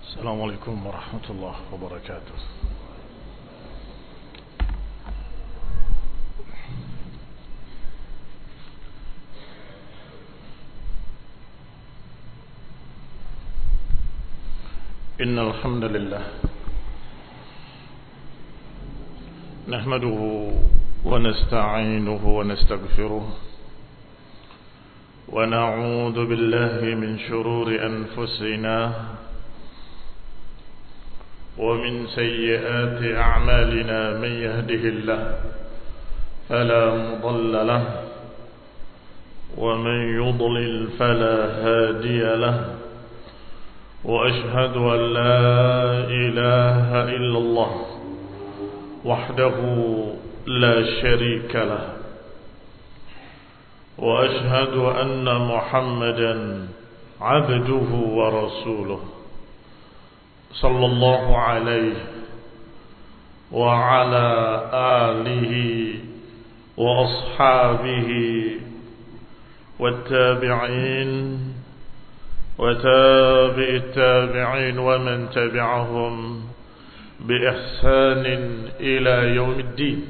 السلام عليكم ورحمة الله وبركاته. إن الحمد لله نحمده ونستعينه ونستغفره ونعوذ بالله من شرور أنفسنا ومن سيئات أعمالنا. من يهده الله فلا مضل له ومن يضلل فلا هادي له، وأشهد أن لا إله إلا الله وحده لا شريك له، وأشهد أن محمدا عبده ورسوله صلى الله عليه وعلى آله وأصحابه والتابعين وتابع التابعين ومن تبعهم بإحسان إلى يوم الدين.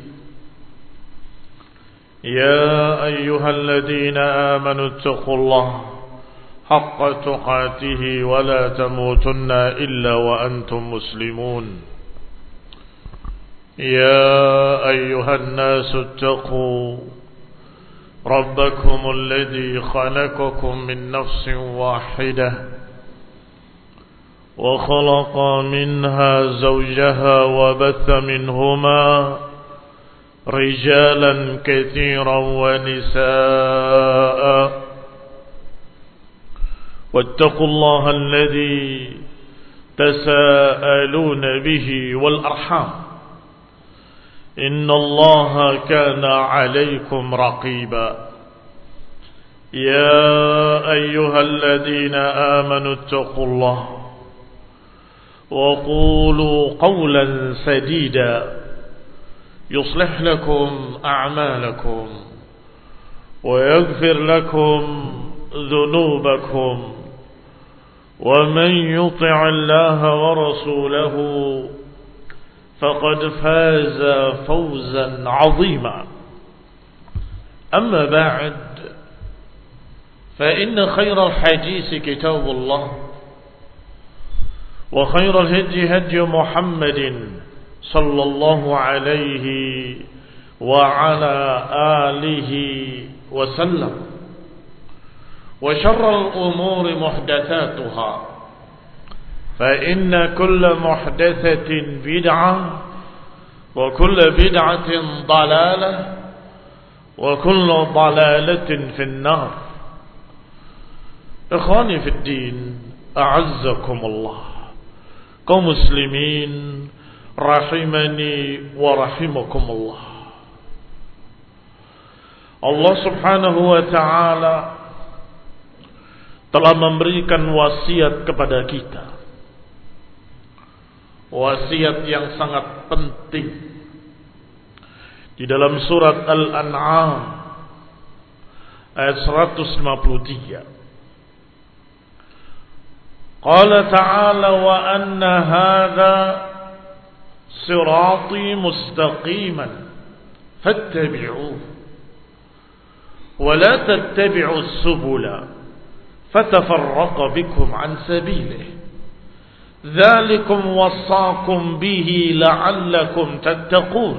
يا أيها الذين آمنوا اتقوا الله حق تقاته ولا تموتن إلا وأنتم مسلمون. يا أيها الناس اتقوا ربكم الذي خلقكم من نفس واحدة وخلق منها زوجها وبث منهما رجالا كثيرا ونساء، واتقوا الله الذي تساءلون به والأرحام إن الله كان عليكم رقيبا. يا أيها الذين آمنوا اتقوا الله وقولوا قولا سديدا يصلح لكم أعمالكم ويغفر لكم ذنوبكم، ومن يطع الله ورسوله فقد فاز فوزا عظيما. أما بعد، فإن خير الحديث كتاب الله، وخير الهدي هدي محمد صلى الله عليه وعلى آله وسلم، وشر الأمور محدثاتها، فإن كل محدثة بدعة وكل بدعة ضلالة وكل ضلالة في النار. إخواني في الدين، أعزكم الله، kaum muslimin rahimani wa rahimakumullah. Allah subhanahu wa ta'ala telah memberikan wasiat kepada kita, wasiat yang sangat penting di dalam surat Al-An'am ayat 153. Qala ta'ala wa anna hadha sirati mustaqiman fattabi'uhu wa la tattabi'us subula fatafarraqa bikum an sabilihi dzalikum wasaqum bihi la'allakum tattaqun.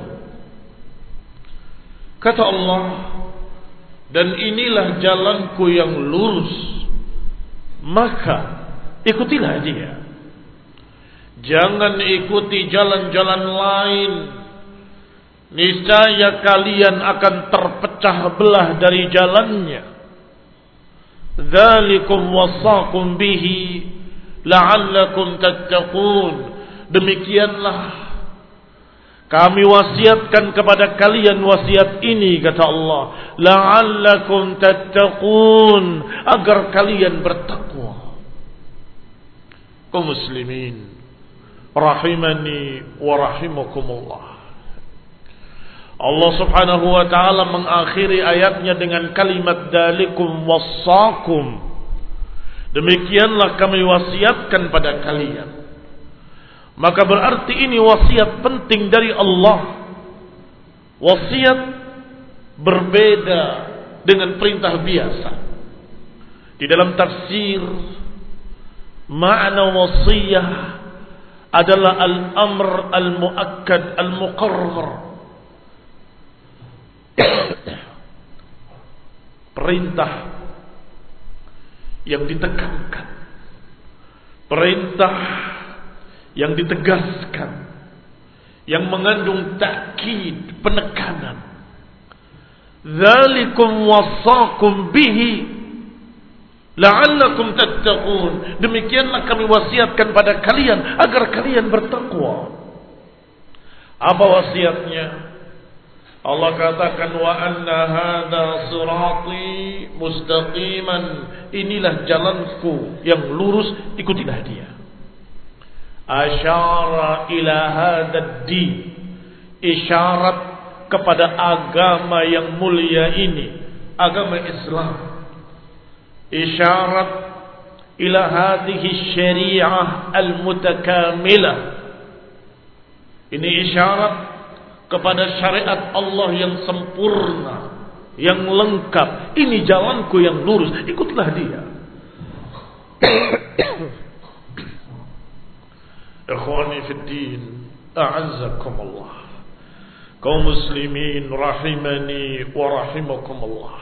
Kata Allah, dan inilah jalanku yang lurus, maka ikutilah dia. Jangan ikuti jalan-jalan lain, niscaya kalian akan terpecah belah dari jalannya. Dzalikum wasaqum bihi la'allakum tattaqun. Demikianlah kami wasiatkan kepada kalian wasiat ini, kata Allah, la'allakum tattaqun, agar kalian bertakwa. Kaum muslimin rahimani wa rahimakumullah. Allah subhanahu wa ta'ala mengakhiri ayatnya dengan kalimat dalikum wassakum. Demikianlah kami wasiatkan pada kalian. maka berarti ini wasiat penting dari Allah. Wasiat berbeda dengan perintah biasa. Di dalam tafsir, makna wasiyah adalah al-amr al-muakkad al-muqarrar. Perintah yang ditekankan, perintah yang ditegaskan, yang mengandung takkid, penekanan. Dzalikum wasaqum bihi la'allakum tattaqun. Demikianlah kami wasiatkan pada kalian agar kalian bertakwa. Apa wasiatnya? Allah katakan, wa anna hadza sirati mustaqiman. Inilah jalanku yang lurus, ikutilah dia. Asyara ila hadzal din. Isyarat kepada agama yang mulia ini, agama Islam. Isyarat ila hadhihi syariah al-mutakamilah. Ini isyarat kepada syariat Allah yang sempurna, yang lengkap. Ini jalanku yang lurus, ikutlah dia. Ikhwani fid din, a'azzakumullah. Kaum muslimin rahimani wa rahimakumullah.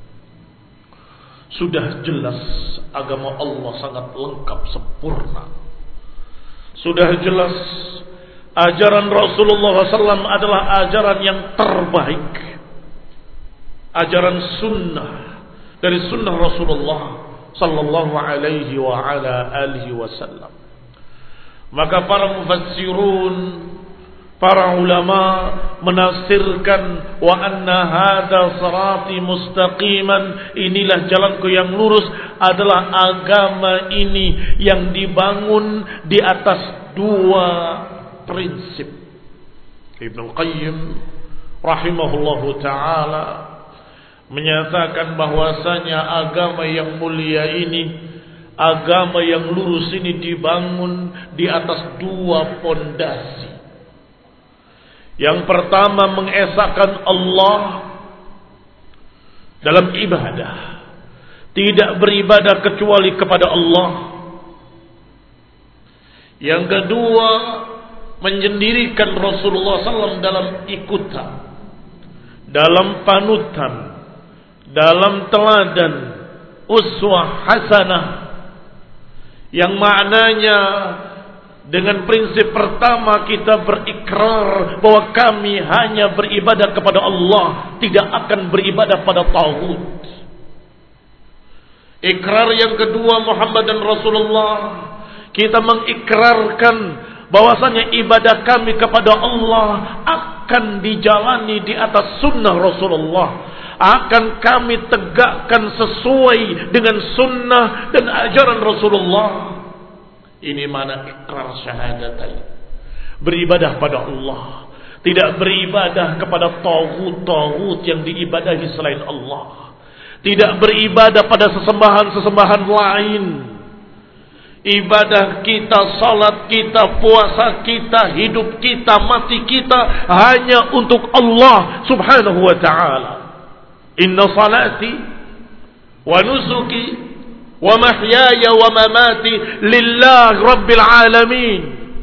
Sudah jelas agama Allah sangat lengkap, sempurna. Sudah jelas ajaran Rasulullah SAW adalah ajaran yang terbaik. Ajaran sunnah dari sunnah Rasulullah sallallahu alaihi wa ala alihi wasallam. Maka para mufassirun, para ulama menafsirkan wa anna hadza sirati mustaqiman, inilah jalanku yang lurus, adalah agama ini yang dibangun di atas dua prinsip. Ibnu Qayyim rahimahullahu taala menyatakan bahwasanya agama yang mulia ini, agama yang lurus ini dibangun di atas dua pondasi. Yang pertama, mengesahkan Allah dalam ibadah, tidak beribadah kecuali kepada Allah. Yang kedua, menjendirikan Rasulullah SAW dalam ikutan, dalam panutan, dalam teladan, uswah hasanah, yang maknanya dengan prinsip pertama kita berikrar bahwa kami hanya beribadah kepada Allah, tidak akan beribadah pada taghut. Ikrar yang kedua, Muhammad dan Rasulullah, kita mengikrarkan bahwasanya ibadah kami kepada Allah akan dijalani di atas sunnah Rasulullah, akan kami tegakkan sesuai dengan sunnah dan ajaran Rasulullah. Ini mana ikrar syahadatain, beribadah pada Allah, tidak beribadah kepada taghut-taghut yang diibadahi selain Allah, tidak beribadah pada sesembahan-sesembahan lain. Ibadah kita, salat kita, puasa kita, hidup kita, mati kita hanya untuk Allah subhanahu wa ta'ala. Inna salati wa nusuki wa mahyaya wa mamati lillah rabbil alamin.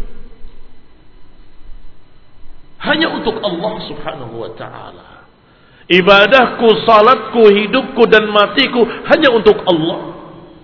Hanya untuk Allah subhanahu wa ta'ala. Ibadahku, salatku, hidupku dan matiku hanya untuk Allah.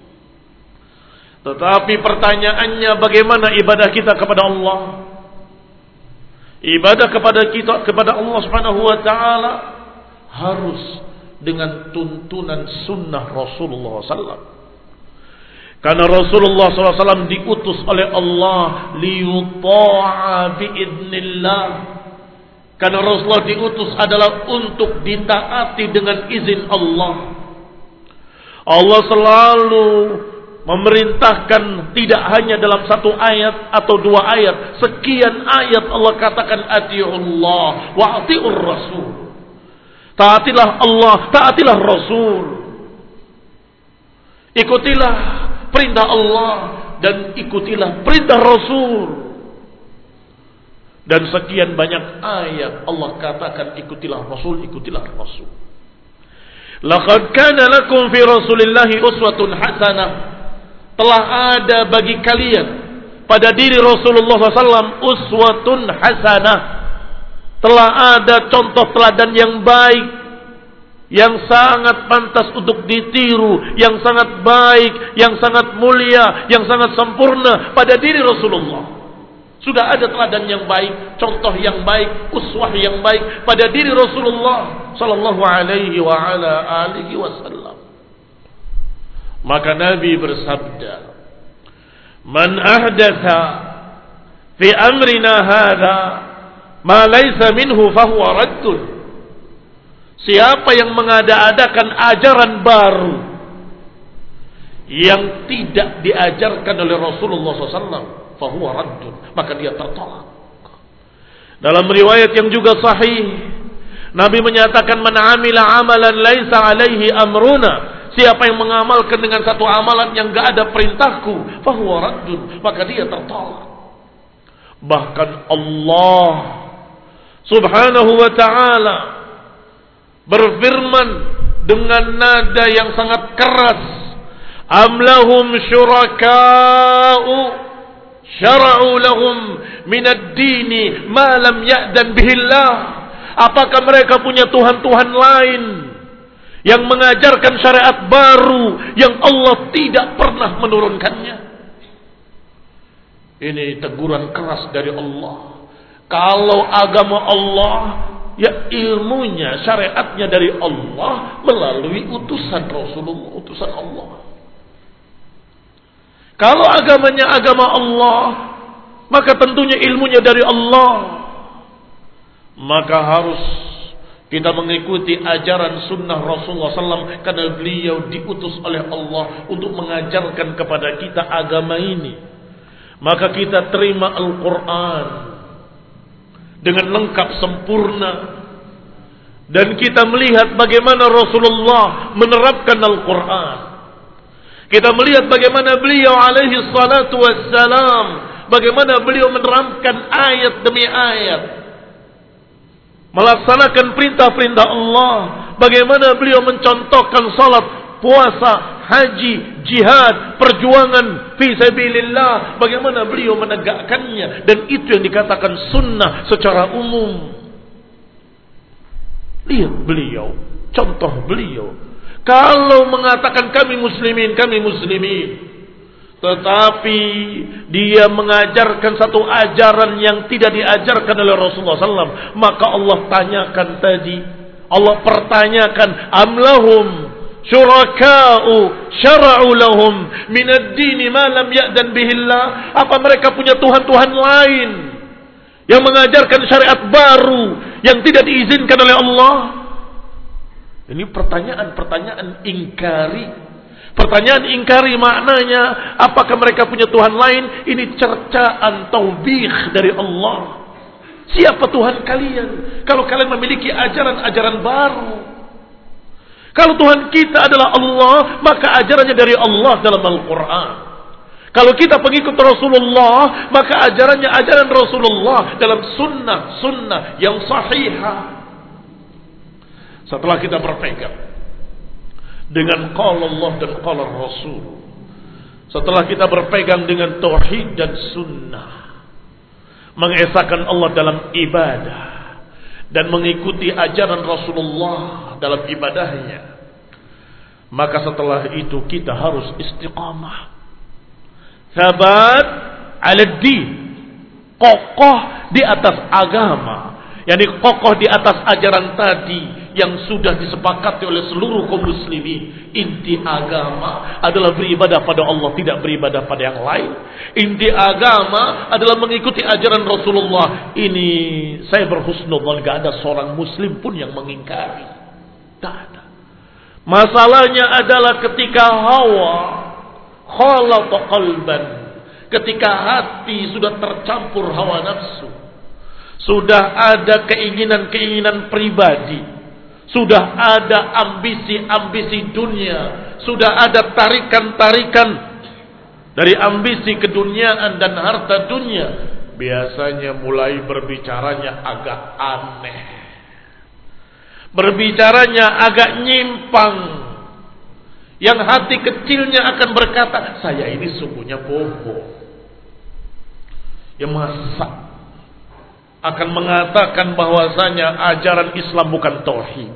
Tetapi pertanyaannya, bagaimana ibadah kita kepada Allah? Ibadah kepada Allah subhanahu wa ta'ala harus dengan tuntunan sunnah Rasulullah SAW. Karena Rasulullah SAW diutus oleh Allah liyuta'a biidnillah. Karena Rasulullah diutus adalah untuk ditaati dengan izin Allah. Allah selalu memerintahkan, tidak hanya dalam satu ayat atau dua ayat, sekian ayat Allah katakan atiullah wa atiur rasul. Taatilah Allah, taatilah Rasul. Ikutilah perintah Allah dan ikutilah perintah Rasul. Dan sekian banyak ayat Allah katakan ikutilah Rasul, ikutilah Rasul. Laqad kana lakum fi Rasulillahi uswatun hasanah. Telah ada bagi kalian pada diri Rasulullah SAW uswatun hasanah. Telah ada contoh teladan yang baik, yang sangat pantas untuk ditiru, yang sangat baik, yang sangat mulia, yang sangat sempurna pada diri Rasulullah. Sudah ada teladan yang baik, contoh yang baik, uswah yang baik pada diri Rasulullah sallallahu alaihi wa ala alihi wasallam. Maka Nabi bersabda, "Man ahdatha fi amrina hadha ma laysa minhu fahuwa raddun." Siapa yang mengada-adakan ajaran baru yang tidak diajarkan oleh Rasulullah SAW, fahuwa raddun, maka dia tertolak. Dalam riwayat yang juga sahih, Nabi menyatakan, "Man amila amalan laisa alaihi amruna." Siapa yang mengamalkan dengan satu amalan yang enggak ada perintahku, fahuwa raddun, maka dia tertolak. Bahkan Allah Subhanahu wa ta'ala berfirman dengan nada yang sangat keras, "Am lahum syuraka'u syara'u lahum minad dini ma lam ya'dan bihillah." Apakah mereka punya Tuhan-Tuhan lain yang mengajarkan syariat baru yang Allah tidak pernah menurunkannya? Ini teguran keras dari Allah. Kalau agama Allah, ya ilmunya, syariatnya dari Allah melalui utusan Rasulullah, utusan Allah. Kalau agamanya agama Allah, maka tentunya ilmunya dari Allah. Maka harus kita mengikuti ajaran sunnah Rasulullah SAW, karena beliau diutus oleh Allah untuk mengajarkan kepada kita agama ini. Maka kita terima Al-Quran dengan lengkap sempurna, dan kita melihat bagaimana Rasulullah menerapkan Al-Quran. Kita melihat bagaimana beliau alaihi salatu wassalam, bagaimana beliau menerapkan ayat demi ayat, melaksanakan perintah-perintah Allah, bagaimana beliau mencontohkan salat, puasa, haji, jihad, perjuangan fi sabilillah, bagaimana beliau menegakkannya, dan itu yang dikatakan sunnah secara umum. Lihat beliau, contoh beliau. Kalau mengatakan kami muslimin, tetapi dia mengajarkan satu ajaran yang tidak diajarkan oleh Rasulullah SAW, maka Allah tanyakan tadi, Allah pertanyakan, amlahum syuraka'u syara'u lahum minad dini ma lam ya'dan bihillah. Apa mereka punya Tuhan-Tuhan lain yang mengajarkan syariat baru yang tidak diizinkan oleh Allah? Ini pertanyaan ingkari. Pertanyaan ingkari maknanya, apakah mereka punya Tuhan lain? Ini cercaan taubih dari Allah. Siapa Tuhan kalian? Kalau kalian memiliki ajaran-ajaran baru. Kalau Tuhan kita adalah Allah, maka ajarannya dari Allah dalam Al-Quran. Kalau kita pengikut Rasulullah, maka ajarannya ajaran Rasulullah dalam sunnah yang sahihah. Setelah kita berpegang dengan qala Allah dan qala Rasul, setelah kita berpegang dengan tauhid dan sunnah, mengesahkan Allah dalam ibadah dan mengikuti ajaran Rasulullah dalam ibadahnya, maka setelah itu kita harus istiqamah, sabat ala din, kokoh di atas agama, yakni kokoh di atas ajaran tadi yang sudah disepakati oleh seluruh kaum muslimin. Inti agama adalah beribadah pada Allah, tidak beribadah pada yang lain. Inti agama adalah mengikuti ajaran Rasulullah. Ini saya berhusnudzon, gak ada seorang muslim pun yang mengingkari. Tak ada. Masalahnya adalah ketika hawa khalata qalban, ketika hati sudah tercampur hawa nafsu, sudah ada keinginan-keinginan pribadi, sudah ada ambisi-ambisi dunia, sudah ada tarikan-tarikan dari ambisi keduniaan dan harta dunia, biasanya mulai berbicaranya agak aneh, berbicaranya agak nyimpang, yang hati kecilnya akan berkata, saya ini sungguhnya bohong. Ya masa akan mengatakan bahwasanya ajaran Islam bukan tauhid?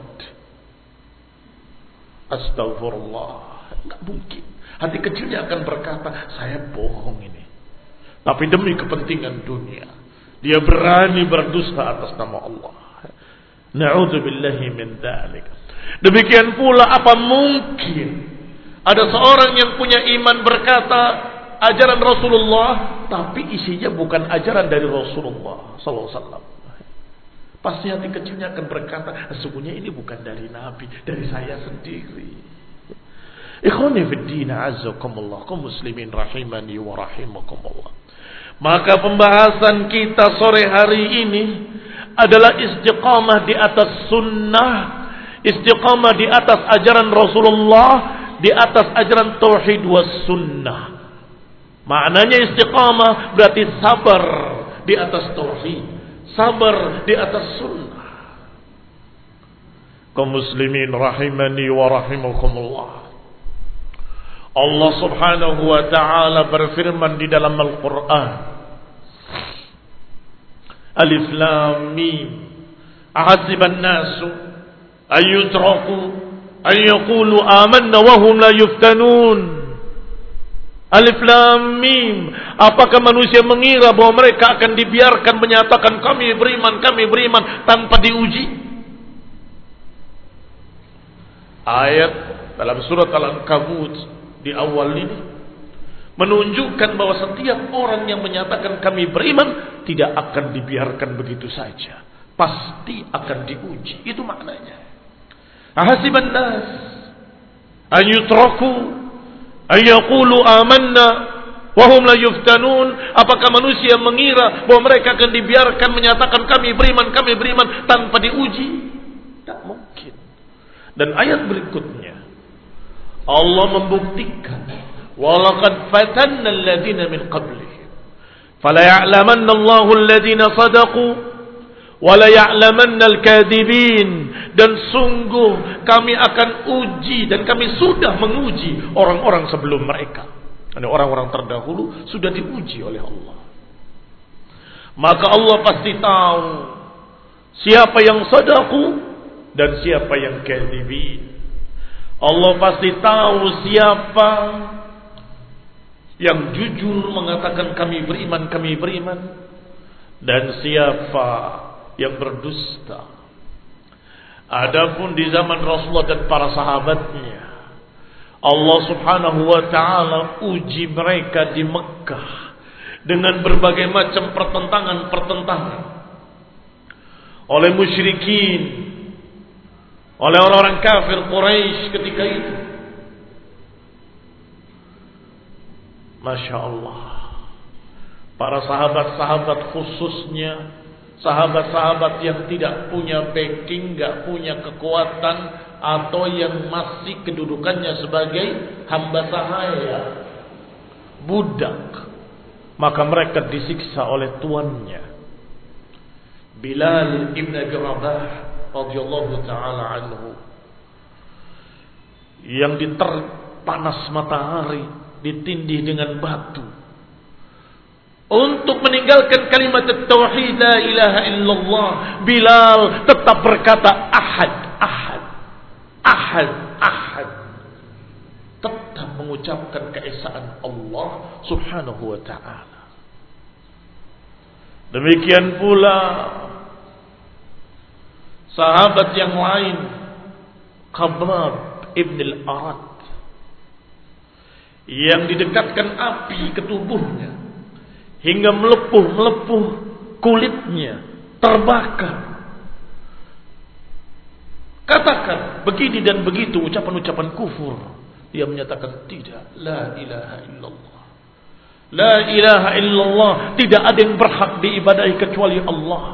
Astagfirullah, enggak mungkin. Hati kecilnya akan berkata, saya bohong ini, tapi demi kepentingan dunia dia berani berdusta atas nama Allah. Na'udzubillahi min dzalik. Demikian pula, apa mungkin ada seorang yang punya iman berkata ajaran Rasulullah, tapi isinya bukan ajaran dari Rasulullah sallallahu alaihi wasallam? Pasti hati kecilnya akan berkata, sesungguhnya ini bukan dari Nabi, dari saya sendiri. Ikhwani fid din, azzakumullah, kaum muslimin rahimani wa rahimakumullah. Maka pembahasan kita sore hari ini adalah istiqamah di atas sunnah, istiqamah di atas ajaran Rasulullah, di atas ajaran tauhid was sunnah. Maknanya istiqamah berarti sabar di atas tauhid, sabar di atas sunnah. Kaum muslimin rahimani wa rahimakumullah. Allah subhanahu wa ta'ala berfirman di dalam Al-Quran, Alif Lam Mim, ahasiban nasu ayyutraku ayyaqulu amanna wa hum la yuftanun. Alif Lam Mim, apakah manusia mengira bahwa mereka akan dibiarkan menyatakan kami beriman tanpa diuji? Ayat dalam surat Al-Ankabut di awal ini menunjukkan bahwa setiap orang yang menyatakan kami beriman tidak akan dibiarkan begitu saja, pasti akan diuji. Itu maknanya. Ahasiban nas an yutraku ay yaqulu amanna wa hum la yuftanun. Apakah manusia mengira bahwa mereka akan dibiarkan menyatakan kami beriman tanpa diuji? Tak mungkin. Dan ayat berikutnya Allah membuktikan, walaqad fatanna alladhina min qablihim fala ya'lamanna Allahu alladhina sadaqu wa la ya'lamanna al-kadhibin. Dan sungguh kami akan uji, dan kami sudah menguji orang-orang sebelum mereka. Yani orang-orang terdahulu sudah diuji oleh Allah. Maka Allah pasti tahu siapa yang sadaqu dan siapa yang kadhibin. Allah pasti tahu siapa yang jujur mengatakan kami beriman, dan siapa yang berdusta. Adapun di zaman Rasulullah dan para sahabatnya, Allah subhanahu wa ta'ala uji mereka di Mekah dengan berbagai macam pertentangan oleh musyrikin, oleh orang-orang kafir Quraisy ketika itu. Masya Allah, para sahabat-sahabat, khususnya sahabat-sahabat yang tidak punya backing, gak punya kekuatan, atau yang masih kedudukannya sebagai hamba sahaya, budak, maka mereka disiksa oleh tuannya Bilal ibn Abi Rabah radhiyallahu ta'ala anhu, yang diterpanas matahari, ditindih dengan batu untuk meninggalkan kalimat tauhid la ilaha illallah. Bilal tetap berkata ahad, ahad, ahad, ahad, tetap mengucapkan keesaan Allah subhanahu wa ta'ala. Demikian pula sahabat yang lain, Khabbab ibn al-Arat, yang didekatkan api ke tubuhnya hingga melepuh kulitnya, terbakar. Katakan begini dan begitu, ucapan-ucapan kufur. Dia menyatakan tidak, la ilaha illallah, la ilaha illallah, tidak ada yang berhak diibadahi kecuali Allah.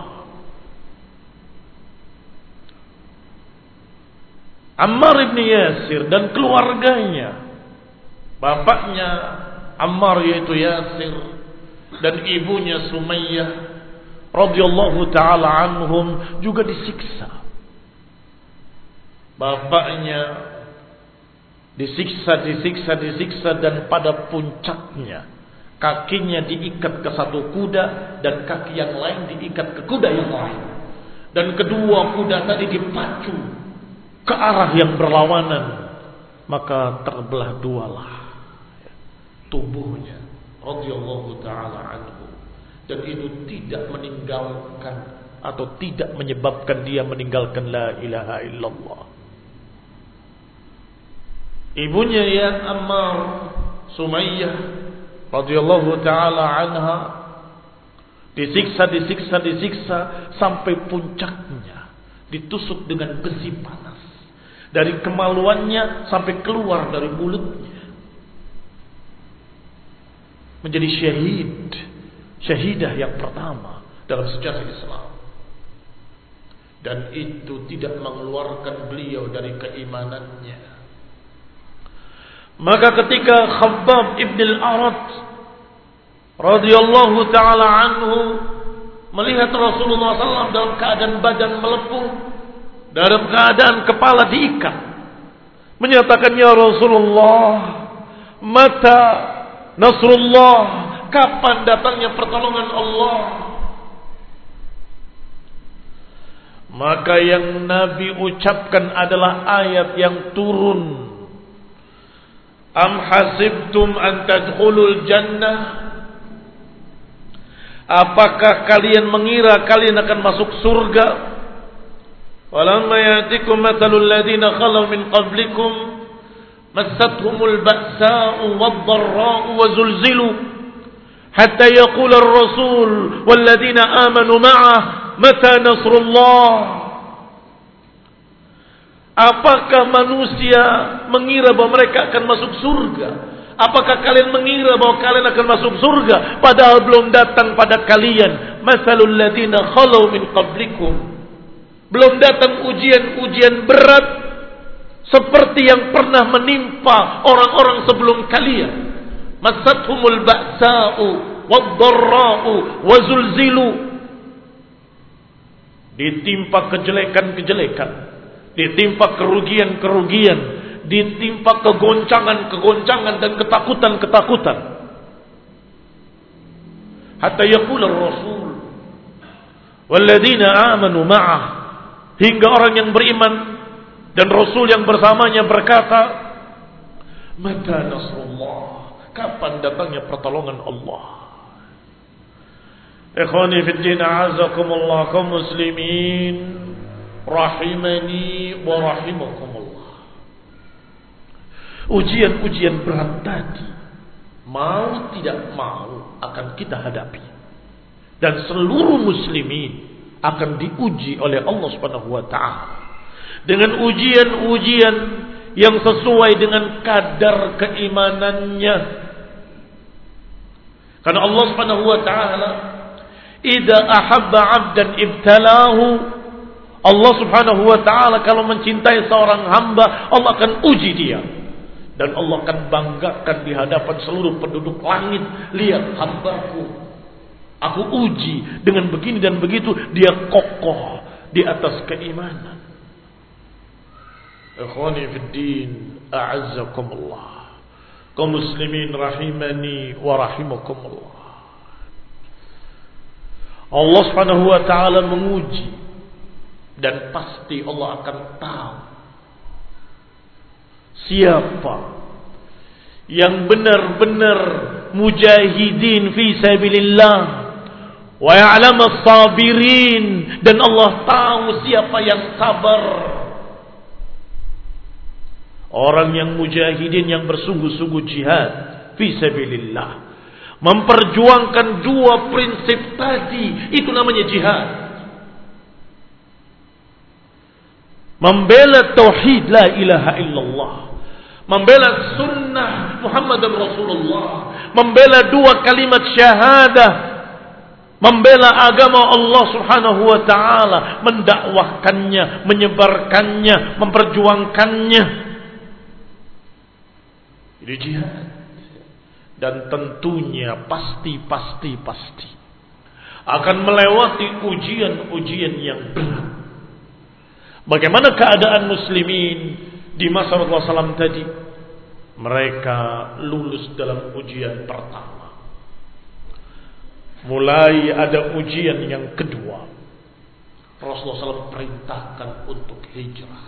Ammar ibn Yasir dan keluarganya, bapaknya Ammar yaitu Yasir, dan ibunya Sumayyah radhiyallahu taala anhum juga disiksa. Bapaknya disiksa dan pada puncaknya kakinya diikat ke satu kuda dan kaki yang lain diikat ke kuda yang lain. Dan kedua kuda tadi dipacu ke arah yang berlawanan. Maka terbelah dualah tubuhnya radhiyallahu taala anhu. Dan itu tidak meninggalkan atau tidak menyebabkan dia meninggalkan la ilaha illallah. Ibunya ya Ammar, Sumayyah radhiyallahu taala anha disiksa sampai puncaknya, ditusuk dengan besi panas. Dari kemaluannya sampai keluar dari mulutnya. Menjadi syahidah yang pertama dalam sejarah Islam. Dan itu tidak mengeluarkan beliau dari keimanannya. Maka ketika Khabbab ibn al-Arat radhiyallahu taala anhu melihat Rasulullah SAW dalam keadaan badan melepuh, dalam keadaan kepala diikat, menyatakan, ya Rasulullah, mata Nasrullah, kapan datangnya pertolongan Allah? Maka yang Nabi ucapkan adalah ayat yang turun. Am hasibtum an tadkhulul jannah? Apakah kalian mengira kalian akan masuk surga? Walamma ya'tikum mathalul ladzina khalu min qablikum massathumul ba'sa'u wad-dharra'u wa zulzilu hatta yaqula ar-rasul wal ladzina amanu ma'ah mata nasrullah. Apakah manusia mengira bahwa mereka akan masuk surga? Apakah kalian mengira bahwa kalian akan masuk surga padahal belum datang pada kalian masalul ladzina khalu min qablikum? Belum datang ujian-ujian berat seperti yang pernah menimpa orang-orang sebelum kalian. Masathumul ba'sa'u wad-dharra'u wa zulzilu. Ditimpa kejelekan-kejelekan, ditimpa kerugian-kerugian, ditimpa kegoncangan-kegoncangan dan ketakutan-ketakutan. Hatta yaqul ar-rasul walladzina amanu ma'ah, hingga orang yang beriman dan Rasul yang bersamanya berkata, mata nasrullah, kapan datangnya pertolongan Allah? Ikhwani fid din, a'azakumullah, kaum muslimin rahimani wa rahimakumullah. Ujian-ujian berat tadi, mau tidak mau akan kita hadapi. Dan seluruh muslimin akan diuji oleh Allah Subhanahu wa taala dengan ujian-ujian yang sesuai dengan kadar keimanannya. Karena Allah Subhanahu wa taala idza ahabba 'abdan ibtalahu, Allah Subhanahu wa taala kalau mencintai seorang hamba, Allah akan uji dia. Dan Allah akan banggakan di hadapan seluruh penduduk langit, lihat hambaku, aku uji dengan begini dan begitu, dia kokoh di atas keimanan. Ikhwani fid din, a'azzakumullah, kaum muslimin rahimani wa rahimakumullah. Allah Subhanahu wa taala menguji, dan pasti Allah akan tahu siapa yang benar-benar mujahidin fi sabilillah wa ya'lamu as-sabirin, dan Allah tahu siapa yang sabar. Orang yang mujahidin, yang bersungguh-sungguh jihad fi sabilillah, memperjuangkan dua prinsip tadi, itu namanya jihad. Membela tauhid la ilaha illallah, membela sunnah Muhammad Rasulullah, membela dua kalimat syahadah, membela agama Allah Subhanahu wa taala, mendakwahkannya, menyebarkannya, memperjuangkannya. Ini jihad. Dan tentunya pasti akan melewati ujian-ujian yang berat. Bagaimana keadaan muslimin di masa Rasulullah SAW tadi? Mereka lulus dalam ujian pertama. Mulai ada ujian yang kedua. Rasulullah SAW perintahkan untuk hijrah.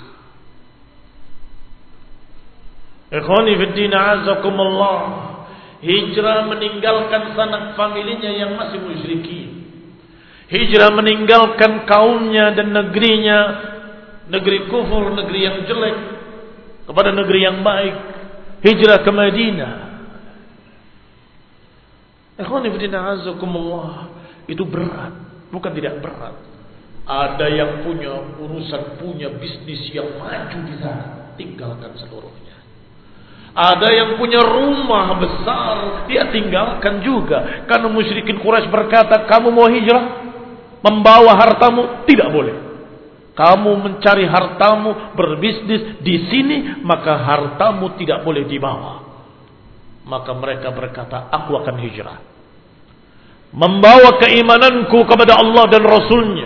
Ikhwani fiddin azakumullah. Hijrah meninggalkan sanak familinya yang masih musyrikin. Hijrah meninggalkan kaumnya dan negerinya, negeri kufur, negeri yang jelek, kepada negeri yang baik. Hijrah ke Madinah. Ikhwani fillah azakumullah, itu berat, bukan tidak berat. Ada yang punya urusan, punya bisnis yang maju di sana, tinggalkan seluruhnya. Ada yang punya rumah besar, dia tinggalkan juga. Karena musyrikin Quraisy berkata, kamu mau hijrah, membawa hartamu, tidak boleh. Kamu mencari hartamu, berbisnis di sini, maka hartamu tidak boleh dibawa. Maka mereka berkata, aku akan hijrah, membawa keimananku kepada Allah dan Rasulnya.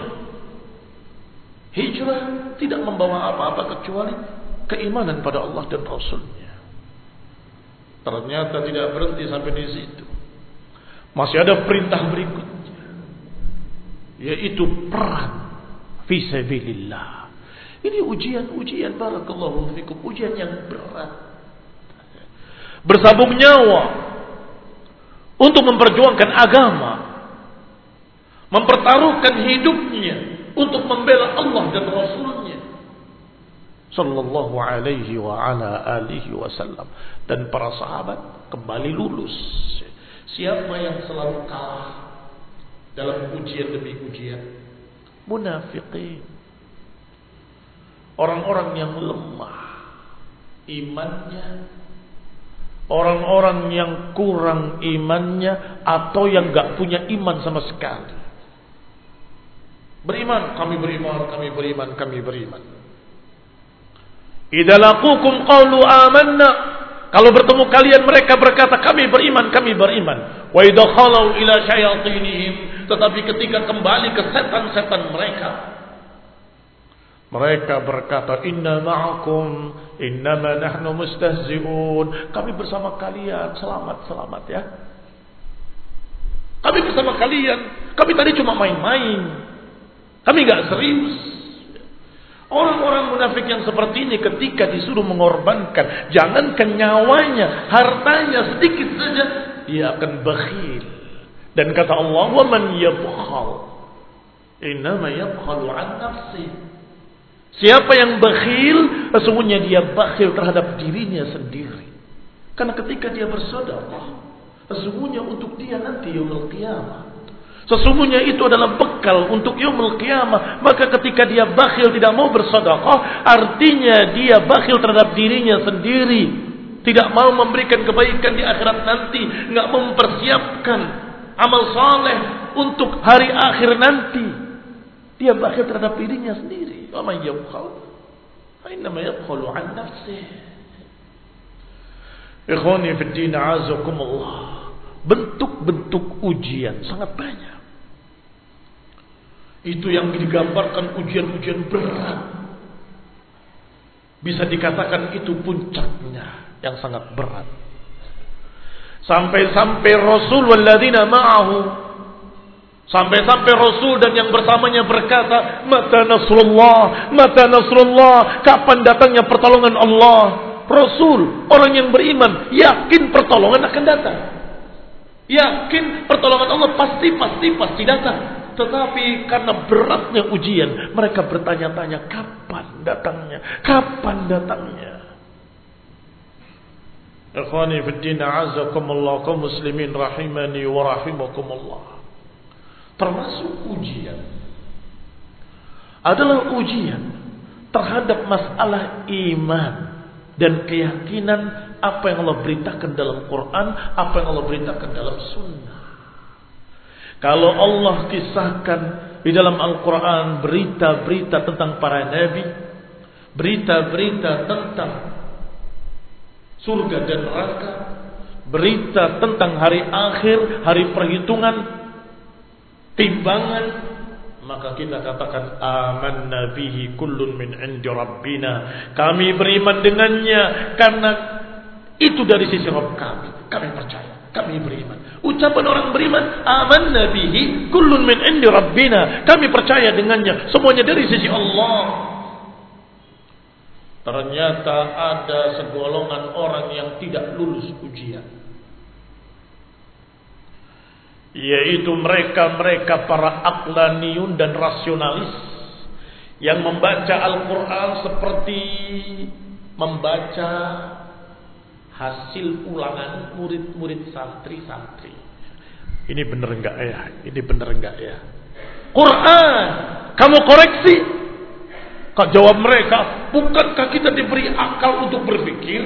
Hijrah tidak membawa apa-apa kecuali keimanan pada Allah dan Rasulnya. Ternyata tidak berhenti sampai di situ. Masih ada perintah berikutnya, yaitu perang fi sabilillah. Ini ujian barakallahu fikum, ujian yang berat. Bersabung nyawa untuk memperjuangkan agama, mempertaruhkan hidupnya untuk membela Allah dan Rasulnya sallallahu alaihi wa ala alihi wasallam. Dan para sahabat kembali lulus. Siapa yang selalu kalah dalam ujian demi ujian? Munafiqin. Orang-orang yang lemah imannya, orang-orang yang kurang imannya, atau yang gak punya iman sama sekali. Beriman, kami beriman, kami beriman, kami beriman. Idza laqukum qalu amanna. Kalau bertemu kalian mereka berkata kami beriman, kami beriman. Wa idza khalau ila syayatinihim, tetapi ketika kembali ke setan-setan mereka berkata inna ma'akum innama nahnu mustahzi'un. Kami bersama kalian, selamat ya. Kami bersama kalian, kami tadi cuma main-main. Kami enggak serius. Orang-orang munafik yang seperti ini ketika disuruh mengorbankan, jangankan nyawanya, hartanya sedikit saja, dia akan bakhil. Dan kata Allah, "Wa man yabkhal, innama yabkhalu 'an nafsihi." Siapa yang bakhil, sesungguhnya dia bakhil terhadap dirinya sendiri. Karena ketika dia bersedekah, sesungguhnya untuk dia nanti yaumul qiyamah. Sesungguhnya itu adalah bekal untuk yaumul qiyamah. Maka ketika dia bakhil tidak mau bersedekah, artinya dia bakhil terhadap dirinya sendiri. Tidak mau memberikan kebaikan di akhirat nanti, enggak mempersiapkan amal saleh untuk hari akhir nanti. Dia bakhil terhadap dirinya sendiri. Wa man yabkhal fa innama yabkhalu 'an nafsihi. Ikhwani fid din azakumullah. Bentuk-bentuk ujian sangat banyak. Itu yang digambarkan ujian-ujian berat. Bisa dikatakan itu puncaknya yang sangat berat. Sampai-sampai Rasul walladzina ma'ahu, sampai-sampai Rasul dan yang bersamanya berkata, "Mata Nasrullah, kapan datangnya pertolongan Allah?" Rasul, orang yang beriman, yakin pertolongan akan datang. Yakin pertolongan Allah pasti datang. Tetapi karena beratnya ujian, mereka bertanya-tanya, kapan datangnya? Kapan datangnya? Ikhwani fid din a'azakumullah, kaum muslimin rahimani wa rahimakumullah. Termasuk ujian adalah ujian terhadap masalah iman dan keyakinan apa yang Allah beritakan dalam Quran, apa yang Allah beritakan dalam sunnah. Kalau Allah kisahkan di dalam Al-Quran berita-berita tentang para nabi, berita-berita tentang surga dan neraka, berita tentang hari akhir, hari perhitungan, timbangan, maka kita katakan amanna bihi kullun min indi rabbina. Kami beriman dengannya karena itu dari sisi Rabb kami. Kami percaya, kami beriman. Ucapan orang beriman, amanna bihi kullun min indi rabbina. Kami percaya dengannya, semuanya dari sisi Allah. Ternyata ada segolongan orang yang tidak lulus ujian, yaitu mereka para aqlaniyun dan rasionalis yang membaca Al-Quran seperti membaca hasil ulangan murid-murid santri-santri. Ini benar enggak ya? Ini benar enggak ya? Quran, kamu koreksi. Kau jawab mereka, bukankah kita diberi akal untuk berpikir?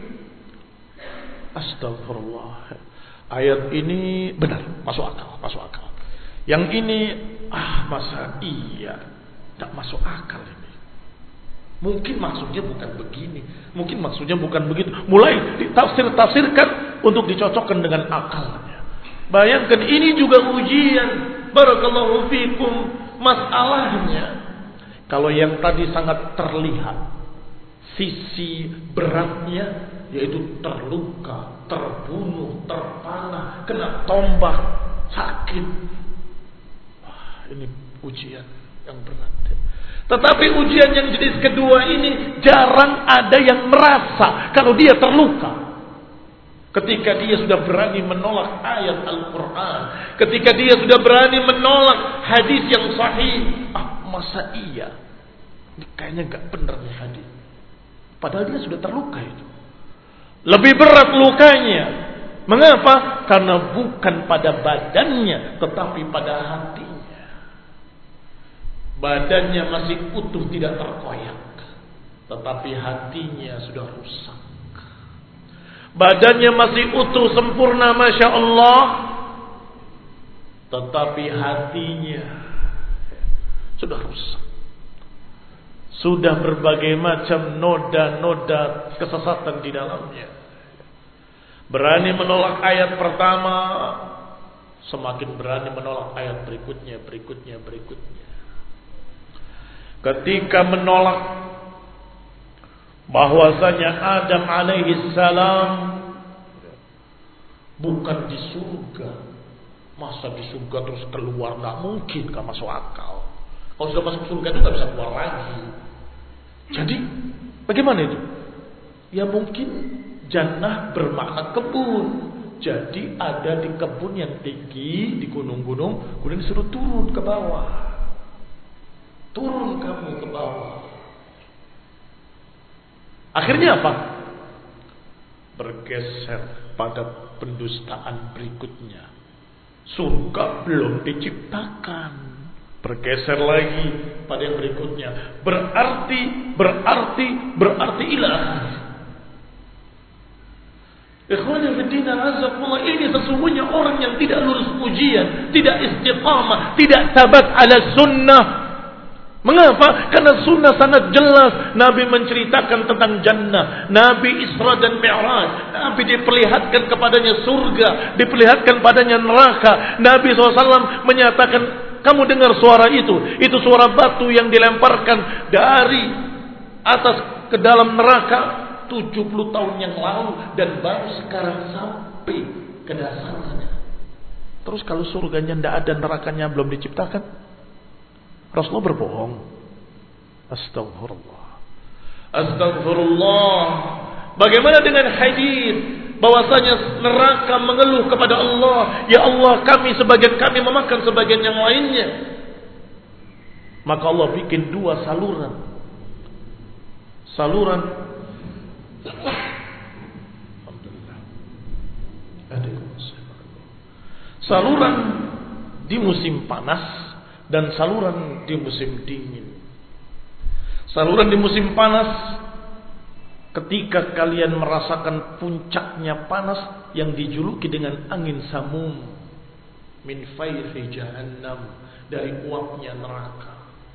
Astagfirullah. Ayat ini benar, masuk akal. Yang ini, masa iya, tak masuk akal ini. Mungkin maksudnya bukan begini, mungkin maksudnya bukan begitu. Mulai ditafsir-tafsirkan untuk dicocokkan dengan akalnya. Bayangkan ini juga ujian. Barakallahu fikum. Masalahnya, kalau yang tadi sangat terlihat sisi beratnya, yaitu terluka, terbunuh, terpanah, kena tombak, sakit. Wah, ini ujian yang berat. Tetapi ujian yang jenis kedua ini jarang ada yang merasa kalau dia terluka. Ketika dia sudah berani menolak ayat Al-Quran, ketika dia sudah berani menolak hadis yang sahih, masa iya? Ini kayaknya gak benar nih hadis. Padahal dia sudah terluka itu. Lebih berat lukanya. Mengapa? Karena bukan pada badannya, tetapi pada hatinya. Badannya masih utuh, tidak terkoyak, tetapi hatinya sudah rusak. Badannya masih utuh, sempurna, Masya Allah, tetapi hatinya sudah rusak. Sudah berbagai macam noda-noda kesesatan di dalamnya. Berani menolak ayat pertama, semakin berani menolak ayat berikutnya. Ketika menolak bahwasanya Adam alaihi salam bukan di surga. Masa di surga terus keluar? Gak mungkin, gak masuk akal. Kalau sudah masuk surga itu gak bisa keluar lagi. Jadi bagaimana itu? Ya mungkin jannah bermakna kebun. Jadi ada di kebun yang tinggi, di gunung-gunung, kemudian disuruh turun ke bawah. Turun kamu ke bawah. Akhirnya apa? Bergeser pada pendustaan berikutnya. Surga belum diciptakan. Bergeser lagi pada yang berikutnya. Berarti ilah. Ikhwan fillah azakumullah, ini sesungguhnya orang yang tidak lulus ujian, tidak istiqamah, tidak tabat ala sunnah. Mengapa? Karena sunnah sangat jelas. Nabi menceritakan tentang jannah, Nabi Isra dan Mi'raj, Nabi diperlihatkan kepadanya surga, diperlihatkan padanya neraka. Nabi SAW menyatakan, kamu dengar suara itu suara batu yang dilemparkan dari atas ke dalam neraka 70 tahun yang lalu dan baru sekarang sampai ke dasarnya. Terus kalau surganya tidak ada, nerakanya belum diciptakan, Rasulullah berbohong. Astagfirullah. Bagaimana dengan hadis bahwasanya neraka mengeluh kepada Allah, ya Allah, kami sebagian kami memakan sebagian yang lainnya. Maka Allah bikin dua saluran. Saluran di musim panas dan saluran di musim dingin. Saluran di musim panas, ketika kalian merasakan puncaknya panas yang dijuluki dengan angin samum min fayhi jahannam, dari uapnya neraka.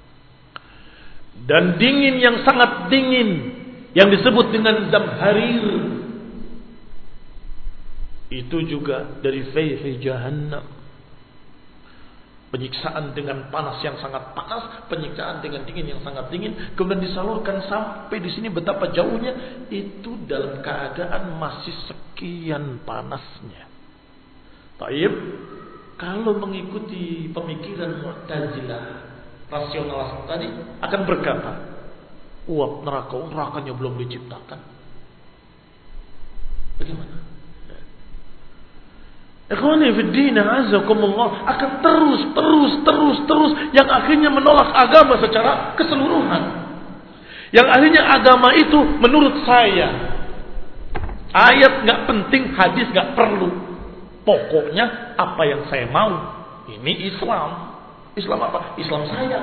Dan dingin yang sangat dingin yang disebut dengan zamharir. Itu juga dari fayhi jahannam. Penyiksaan dengan panas yang sangat panas, penyiksaan dengan dingin yang sangat dingin, kemudian disalurkan sampai di sini betapa jauhnya, itu dalam keadaan masih sekian panasnya. Taib, kalau mengikuti pemikiran Mu'tazilah, rasionalis tadi akan berkata, uap nerakanya belum diciptakan. Bagaimana? Ikhwani fiddin azakumullah akan terus yang akhirnya menolak agama secara keseluruhan. Yang akhirnya agama itu menurut saya ayat nggak penting, hadis nggak perlu. Pokoknya apa yang saya mau. Ini Islam. Islam apa? Islam saya.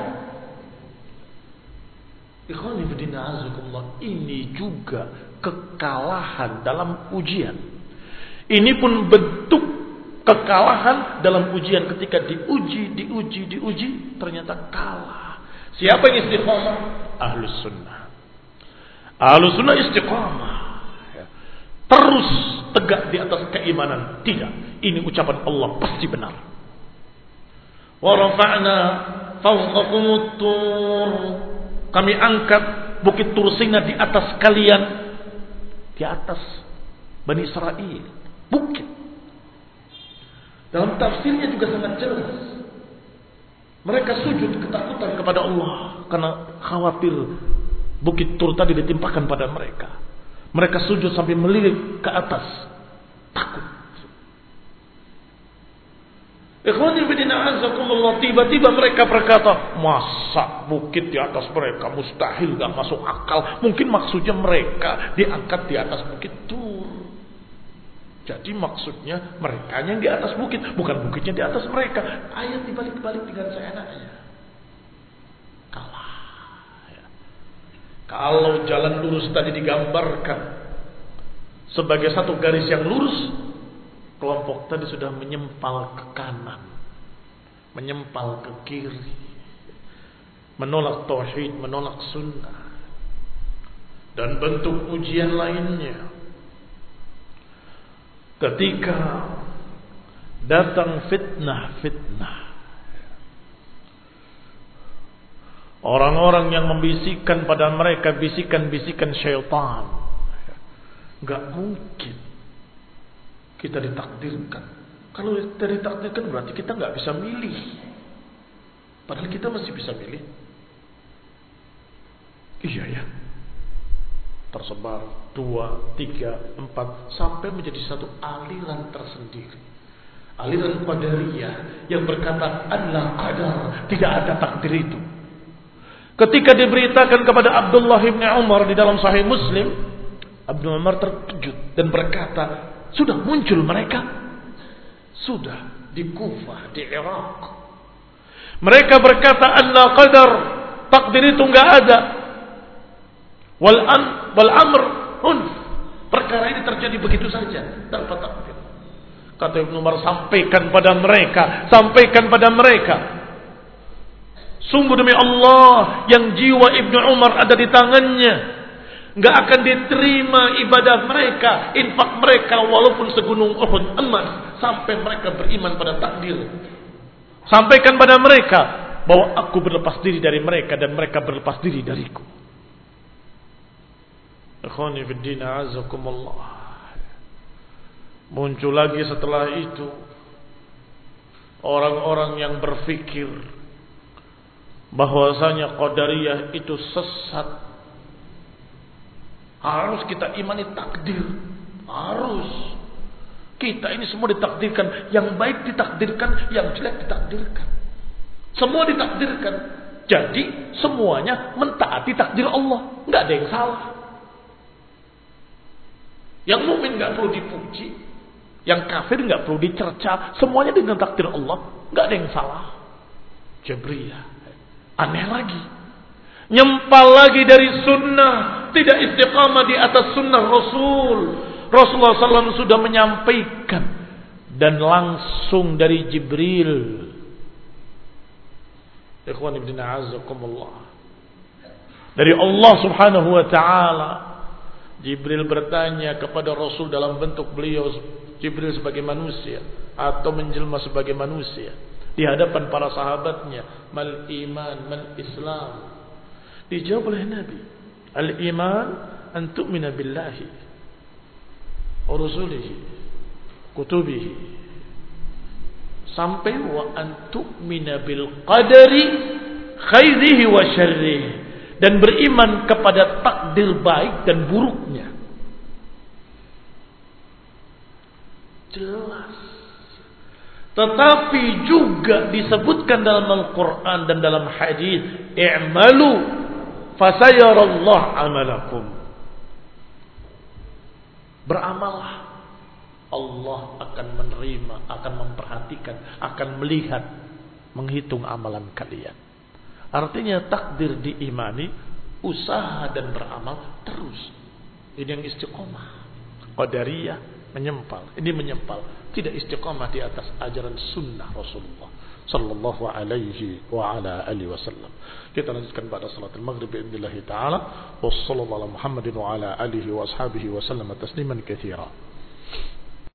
Ikhwani fiddin azakumullah, ini juga kekalahan dalam ujian. Ini pun bentuk kekalahan dalam ujian, ketika diuji, ternyata kalah. Siapa yang istiqamah? Ahlus sunnah. Ahlus sunnah istiqamah. Terus tegak di atas keimanan. Tidak. Ini ucapan Allah pasti benar. Wa rafa'na fawqakumut tur. Kami angkat bukit Tur Sina di atas kalian. Di atas Bani Israel. Bukit. Dalam tafsirnya juga sangat jelas. Mereka sujud ketakutan kepada Allah karena khawatir bukit Tur tadi ditimpakan pada mereka. Mereka sujud sampai melirik ke atas, takut. Ikhwani fillah azakumullah, tiba-tiba mereka berkata, masa bukit di atas mereka, mustahil, gak masuk akal. Mungkin maksudnya mereka diangkat di atas bukit Tur. Jadi maksudnya mereka yang di atas bukit, bukan bukitnya di atas mereka. Ayat dibalik-balik dengan seenaknya. Kalah. Ya. Kalau jalan lurus tadi digambarkan sebagai satu garis yang lurus, kelompok tadi sudah menyempal ke kanan, menyempal ke kiri, menolak tauhid, menolak sunnah. Dan bentuk ujian lainnya, ketika datang fitnah, orang-orang yang membisikkan pada mereka bisikan-bisikan syaitan, gak mungkin kita ditakdirkan. Kalau kita ditakdirkan berarti kita gak bisa milih. Padahal kita masih bisa milih. Iya ya. Tersebar 2, 3, 4 sampai menjadi satu aliran tersendiri. Aliran Qadariyah yang berkata Allah qadar, tidak ada takdir itu. Ketika diberitakan kepada Abdullah bin Umar di dalam Sahih Muslim, Abdullah Umar terkejut dan berkata, sudah muncul mereka, sudah di Kufah, di Irak. Mereka berkata Allah qadar, takdir itu enggak ada. Wal amr unf, perkara ini terjadi begitu saja tanpa takdir. Kata Ibnu Umar, sampaikan pada mereka, sungguh demi Allah yang jiwa Ibnu Umar ada di tangannya, enggak akan diterima ibadah mereka, infak mereka walaupun segunung Uhud emas, sampai mereka beriman pada takdir. Sampaikan pada mereka bahwa aku berlepas diri dari mereka dan mereka berlepas diri dariku. Ikhwani fiddin azakumullah. Muncul lagi setelah itu orang-orang yang berpikir bahwasanya Qadariyah itu sesat. Harus kita imani takdir. Harus. Kita ini semua ditakdirkan. Yang baik ditakdirkan, yang jelek ditakdirkan. Semua ditakdirkan. Jadi semuanya mentaati takdir Allah. Enggak ada yang salah. Yang mukmin enggak perlu dipuji, yang kafir enggak perlu dicerca, semuanya dengan takdir Allah, enggak ada yang salah. Jabriyah, aneh lagi, nyempal lagi dari sunnah, tidak istiqamah di atas sunnah Rasul. Rasulullah SAW sudah menyampaikan dan langsung dari Jibril. Ikhwan ibn a'azzakumullah, dari Allah Subhanahu wa ta'ala, Jibril bertanya kepada Rasul dalam bentuk beliau Jibril sebagai manusia atau menjelma sebagai manusia di hadapan para sahabatnya, mal iman, mal Islam. Dijawab oleh Nabi, al iman an tu'mina billahi wa rusulihi kutubihi, sampai wa an tu'mina bil qadari khairihi wa syarrihi, dan beriman kepada takdir baik dan buruknya. Jelas. Tetapi juga disebutkan dalam Al-Quran dan dalam hadis, i'malu fasayarallah amalakum. Beramallah, Allah akan menerima, akan memperhatikan, akan melihat, menghitung amalan kalian. Artinya takdir diimani, usaha dan beramal terus. Ini yang istiqomah. Qadariyah menyempal, ini menyempal, tidak istiqamah di atas ajaran sunnah Rasulullah sallallahu alaihi wa ala alihi wasallam. Kita lanjutkan pada salat al-maghrib bi'idznillah taala. Wassallallahu ala Muhammadin wa ala alihi wa ashabihi wa sallama tasliman katsira.